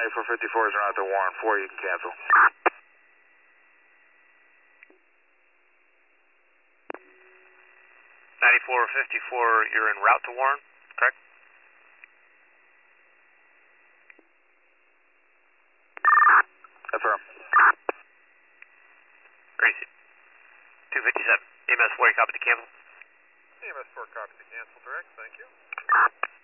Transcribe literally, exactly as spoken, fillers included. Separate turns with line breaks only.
ninety-four fifty-four is around to Warren four, you can cancel.
ninety-four fifty-four, you're en route to Warren, correct?
Affirm.
Ready. two fifty-seven, A M S four, you copy to cancel?
A M S four copy to cancel direct, thank you.